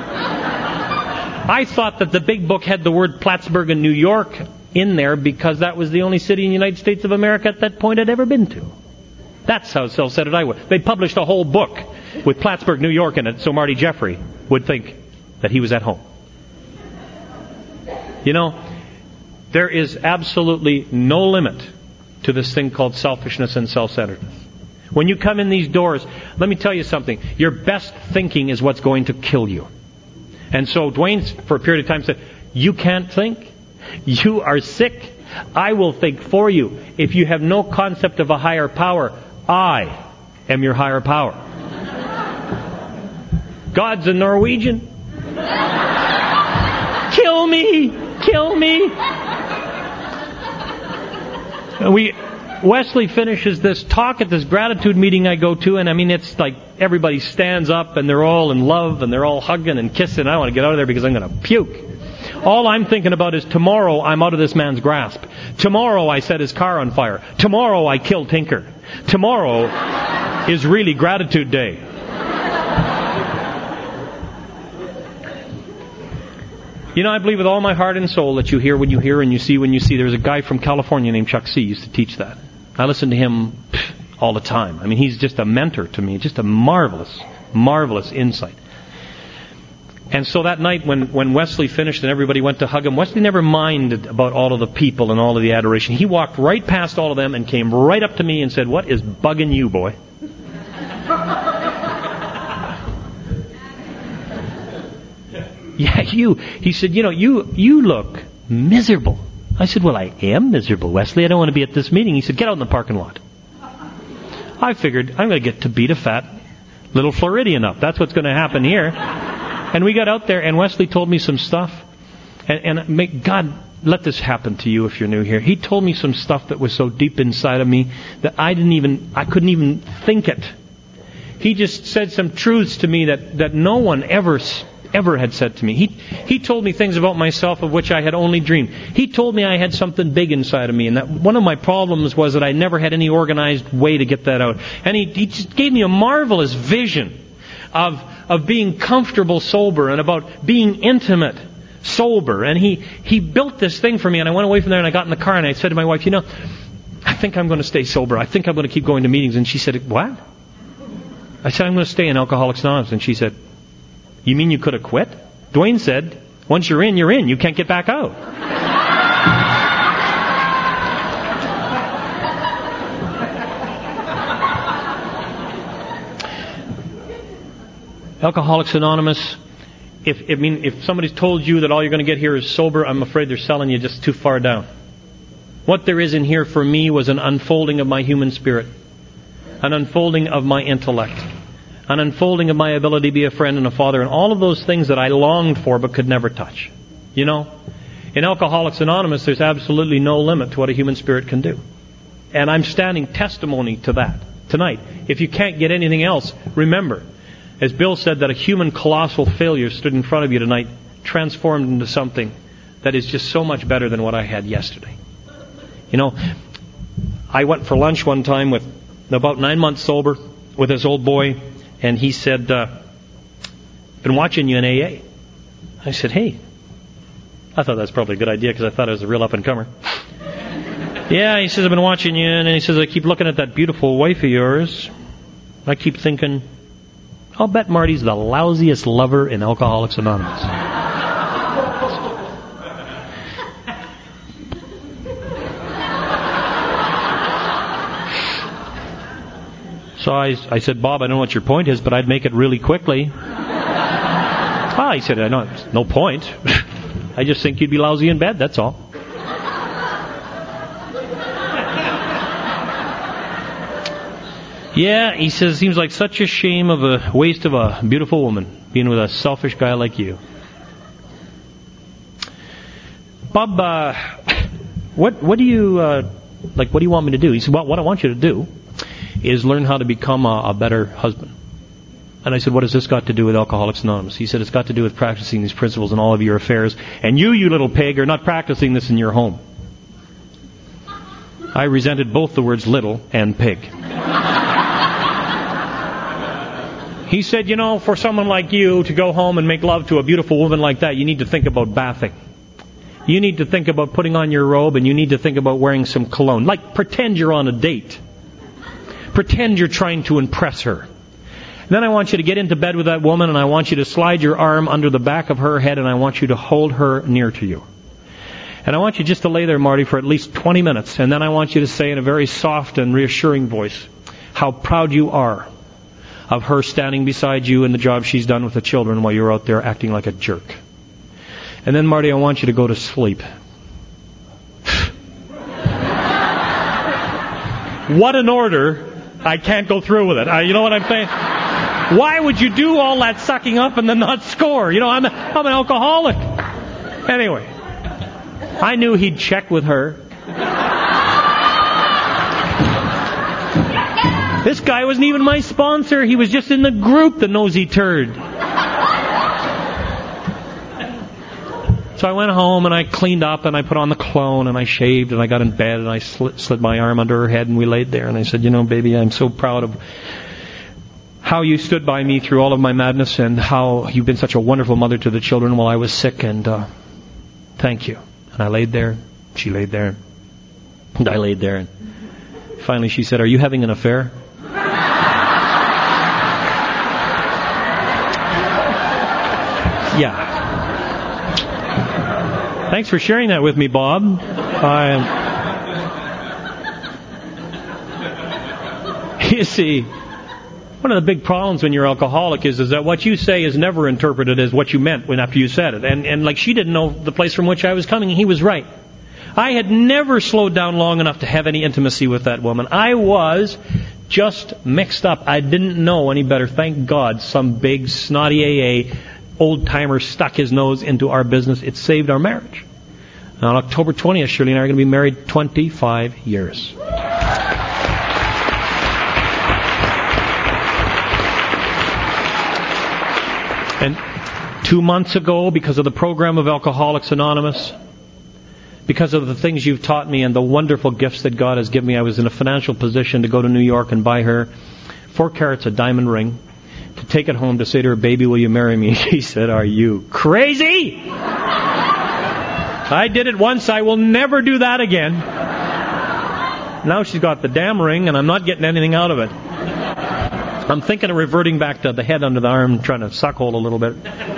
I thought that the big book had the word Plattsburgh in New York in there because that was the only city in the United States of America at that point I'd ever been to. That's how self-centered I was. They published a whole book with Plattsburgh, New York in it, so Marty Jeffrey would think that he was at home. You know, there is absolutely no limit to this thing called selfishness and self-centeredness. When you come in these doors, let me tell you something. Your best thinking is what's going to kill you. And so Dwayne, for a period of time, said, you can't think? You are sick. I will think for you. If you have no concept of a higher power, I am your higher power. God's a Norwegian. Kill me! Kill me! Wesley finishes this talk at this gratitude meeting I go to, and I mean, it's like everybody stands up and they're all in love and they're all hugging and kissing. I want to get out of there because I'm going to puke. All I'm thinking about is tomorrow I'm out of this man's grasp. Tomorrow I set his car on fire. Tomorrow I kill Tinker. Tomorrow is really gratitude day. You know, I believe with all my heart and soul that you hear when you hear and you see when you see. There's a guy from California named Chuck C. used to teach that. I listen to him all the time. I mean, he's just a mentor to me. Just a marvelous, marvelous insight. And so that night when Wesley finished and everybody went to hug him, Wesley never minded about all of the people and all of the adoration. He walked right past all of them and came right up to me and said, "What is bugging you, boy?" "Yeah, you." He said, you look miserable." I said, "Well, I am miserable, Wesley. I don't want to be at this meeting." He said, "Get out in the parking lot." I figured, I'm going to get to beat a fat little Floridian up. That's what's going to happen here. And we got out there, and Wesley told me some stuff. And may God let this happen to you if you're new here. He told me some stuff that was so deep inside of me that I couldn't even think it. He just said some truths to me that no one ever had said to me. He told me things about myself of which I had only dreamed. He told me I had something big inside of me, and that one of my problems was that I never had any organized way to get that out. And he just gave me a marvelous vision of being comfortable sober and about being intimate sober. And he built this thing for me, and I went away from there and I got in the car and I said to my wife, I think I'm going to stay sober. I think I'm going to keep going to meetings. And she said, "What?" I said, "I'm going to stay in Alcoholics Anonymous." And she said, "You mean you could have quit?" Dwayne said, "Once you're in, you're in. You can't get back out." Alcoholics Anonymous, if somebody's told you that all you're going to get here is sober, I'm afraid they're selling you just too far down. What there is in here for me was an unfolding of my human spirit, an unfolding of my intellect, an unfolding of my ability to be a friend and a father, and all of those things that I longed for but could never touch. In Alcoholics Anonymous, there's absolutely no limit to what a human spirit can do. And I'm standing testimony to that tonight. If you can't get anything else, remember, as Bill said, that a human colossal failure stood in front of you tonight, transformed into something that is just so much better than what I had yesterday. I went for lunch one time with about 9 months sober with this old boy, and he said, "Been watching you in AA." I said, "Hey." I thought that's probably a good idea because I thought I was a real up-and-comer. "Yeah," he says, "I've been watching you," and he says, "I keep looking at that beautiful wife of yours. I keep thinking, I'll bet Marty's the lousiest lover in Alcoholics Anonymous." So I said, "Bob, I don't know what your point is, but I'd make it really quickly." He said, "I know, it's no point. I just think you'd be lousy in bed, that's all." "Yeah," he says, "seems like such a shame of a waste of a beautiful woman being with a selfish guy like you." "Bob, what do you what do you want me to do?" He said, "Well, what I want you to do is learn how to become a better husband." And I said, "What has this got to do with Alcoholics Anonymous?" He said, "It's got to do with practicing these principles in all of your affairs. And you little pig, are not practicing this in your home." I resented both the words little and pig. He said, "For someone like you to go home and make love to a beautiful woman like that, you need to think about bathing. You need to think about putting on your robe, and you need to think about wearing some cologne. Like, pretend you're on a date. Pretend you're trying to impress her. Then I want you to get into bed with that woman, and I want you to slide your arm under the back of her head, and I want you to hold her near to you. And I want you just to lay there, Marty, for at least 20 minutes. And then I want you to say in a very soft and reassuring voice how proud you are of her standing beside you and the job she's done with the children while you're out there acting like a jerk. And then, Marty, I want you to go to sleep. What an order. I can't go through with it. You know what I'm saying? Why would you do all that sucking up and then not score? You know, I'm an alcoholic. Anyway, I knew he'd check with her. This guy wasn't even my sponsor. He was just in the group, the nosy turd. So I went home and I cleaned up and I put on the cologne and I shaved and I got in bed and I slid my arm under her head and we laid there and I said, you know, baby, I'm so proud of how you stood by me through all of my madness and how you've been such a wonderful mother to the children while I was sick, and thank you. And I laid there, she laid there, and I laid there, and finally she said, are you having an affair? Yeah. Thanks for sharing that with me, Bob. You see, one of the big problems when you're alcoholic is that what you say is never interpreted as what you meant when after you said it. And like she didn't know the place from which I was coming, he was right. I had never slowed down long enough to have any intimacy with that woman. I was just mixed up. I didn't know any better. Thank God some big snotty AA old-timer stuck his nose into our business. It saved our marriage. And on October 20th, Shirley and I are going to be married 25 years. And 2 months ago, because of the program of Alcoholics Anonymous, because of the things you've taught me and the wonderful gifts that God has given me, I was in a financial position to go to New York and buy her 4 carats of diamond ring, to take it home to say to her, baby, will you marry me? She said, are you crazy? I did it once, I will never do that again. Now she's got the damn ring and I'm not getting anything out of it. I'm thinking of reverting back to the head under the arm, trying to suckhold a little bit.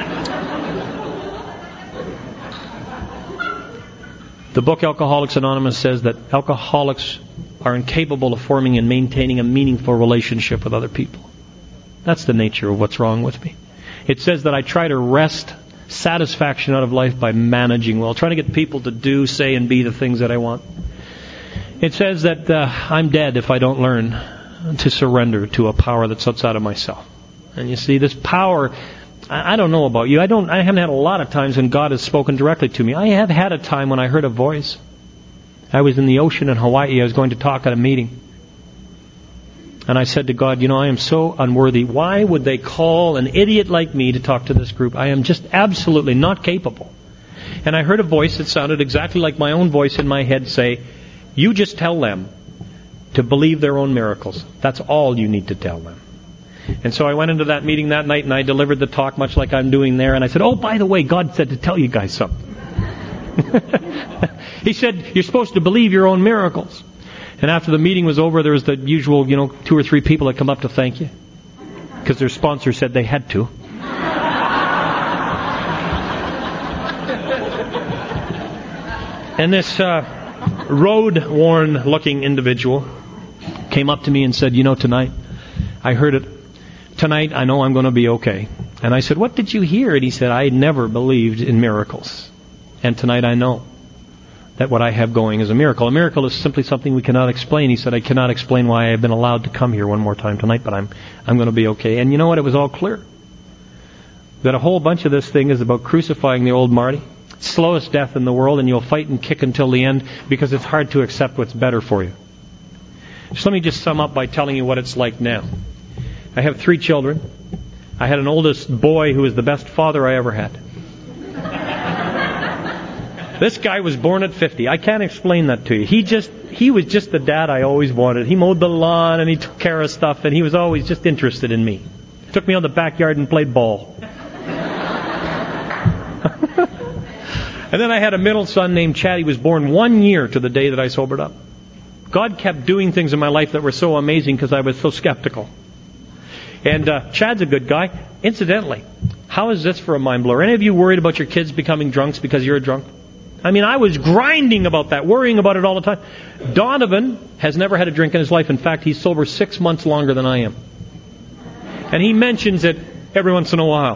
The book Alcoholics Anonymous says that alcoholics are incapable of forming and maintaining a meaningful relationship with other people. That's the nature of what's wrong with me. It says that I try to wrest satisfaction out of life by managing well, trying to get people to do, say, and be the things that I want. It says that I'm dead if I don't learn to surrender to a power that's outside of myself. And you see, this power, I don't know about you. I haven't had a lot of times when God has spoken directly to me. I have had a time when I heard a voice. I was in the ocean in Hawaii. I was going to talk at a meeting. And I said to God, you know, I am so unworthy. Why would they call an idiot like me to talk to this group? I am just absolutely not capable. And I heard a voice that sounded exactly like my own voice in my head say, you just tell them to believe their own miracles. That's all you need to tell them. And so I went into that meeting that night and I delivered the talk much like I'm doing there. And I said, oh, by the way, God said to tell you guys something. He said, you're supposed to believe your own miracles. And after the meeting was over, there was the usual, 2 or 3 people that come up to thank you. Because their sponsor said they had to. And this road-worn looking individual came up to me and said, tonight, I heard it. Tonight, I know I'm going to be okay. And I said, what did you hear? And he said, I never believed in miracles. And tonight I know that what I have going is a miracle. A miracle is simply something we cannot explain. He said, I cannot explain why I have been allowed to come here one more time tonight, but I'm going to be okay. And you know what? It was all clear. That a whole bunch of this thing is about crucifying the old Marty. Slowest death in the world, and you'll fight and kick until the end because it's hard to accept what's better for you. So let me just sum up by telling you what it's like now. I have 3 children. I had an oldest boy who was the best father I ever had. This guy was born at 50. I can't explain that to you. He was just the dad I always wanted. He mowed the lawn and he took care of stuff and he was always just interested in me. Took me on the backyard and played ball. And then I had a middle son named Chad. He was born 1 year to the day that I sobered up. God kept doing things in my life that were so amazing because I was so skeptical. And Chad's a good guy. Incidentally, how is this for a mind blower? Any of you worried about your kids becoming drunks because you're a drunk? I mean, I was grinding about that, worrying about it all the time. Donovan has never had a drink in his life. In fact, he's sober 6 months longer than I am. And he mentions it every once in a while.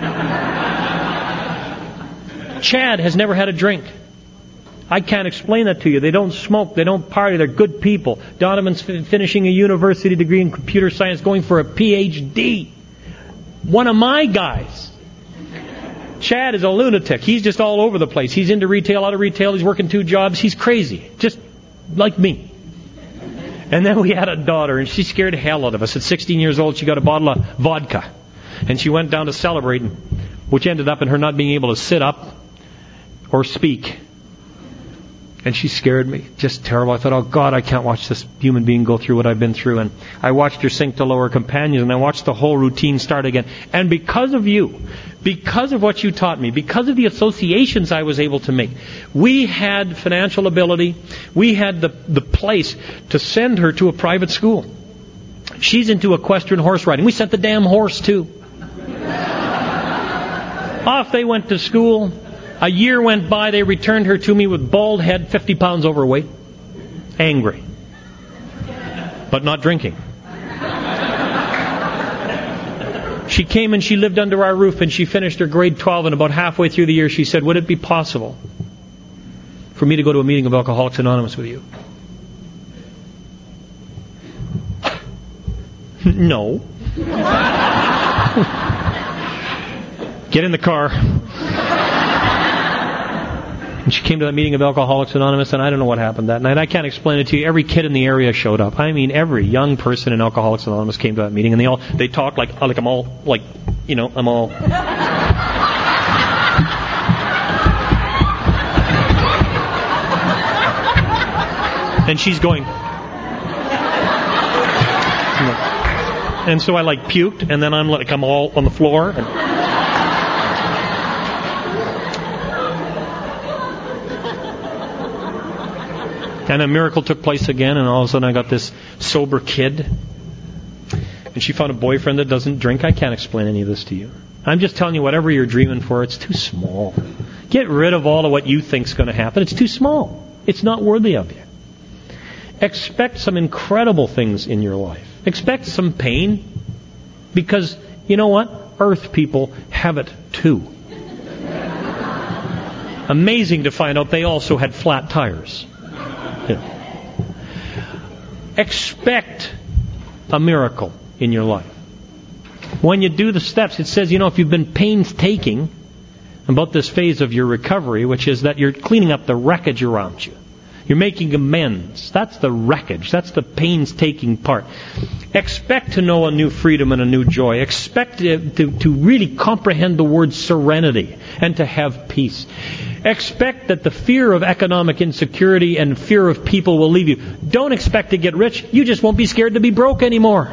Chad has never had a drink. I can't explain that to you. They don't smoke. They don't party. They're good people. Donovan's finishing a university degree in computer science, going for a PhD. One of my guys. Chad is a lunatic. He's just all over the place. He's into retail, out of retail. He's working 2 jobs. He's crazy. Just like me. And then we had a daughter, and she scared the hell out of us. At 16 years old, she got a bottle of vodka. And she went down to celebrate, which ended up in her not being able to sit up or speak. And she scared me. Just terrible. I thought, oh God, I can't watch this human being go through what I've been through. And I watched her sink to lower companions, and I watched the whole routine start again. And because of you, because of what you taught me, because of the associations I was able to make, we had financial ability. We had the place to send her to a private school. She's into equestrian horse riding. We sent the damn horse too. Off they went to school. A year went by, they returned her to me with bald head, 50 pounds overweight, angry, but not drinking. She came and she lived under our roof, and she finished her grade 12, and about halfway through the year she said, would it be possible for me to go to a meeting of Alcoholics Anonymous with you? No. Get in the car. And she came to that meeting of Alcoholics Anonymous, and I don't know what happened that night. I can't explain it to you. Every kid in the area showed up. I mean, every young person in Alcoholics Anonymous came to that meeting, and they talked like I'm all, like, you know, I'm all... And she's going... And so I like puked, and then I'm all on the floor. And a miracle took place again, and all of a sudden I got this sober kid. And she found a boyfriend that doesn't drink. I can't explain any of this to you. I'm just telling you, whatever you're dreaming for, it's too small. Get rid of all of what you think's going to happen. It's too small. It's not worthy of you. Expect some incredible things in your life. Expect some pain. Because, you know what? Earth people have it too. Amazing to find out they also had flat tires. Yeah. Expect a miracle in your life. When you do the steps, it says, you know, if you've been painstaking about this phase of your recovery, which is that you're cleaning up the wreckage around you. You're making amends. That's the wreckage. That's the painstaking part. Expect to know a new freedom and a new joy. Expect to really comprehend the word serenity and to have peace. Expect that the fear of economic insecurity and fear of people will leave you. Don't expect to get rich. You just won't be scared to be broke anymore.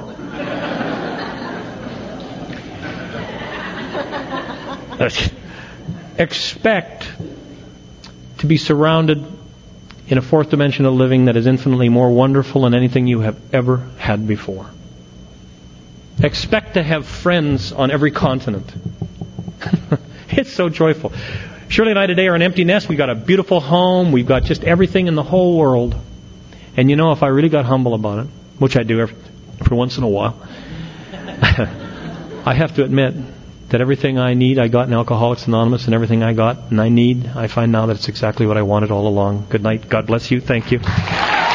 Expect to be surrounded in a fourth dimension of living that is infinitely more wonderful than anything you have ever had before. Expect to have friends on every continent. It's so joyful. Shirley and I today are an empty nest. We've got a beautiful home. We've got just everything in the whole world. And you know, if I really got humble about it, which I do every once in a while, I have to admit that everything I need, I got in Alcoholics Anonymous, and everything I got and I need, I find now that it's exactly what I wanted all along. Good night. God bless you. Thank you.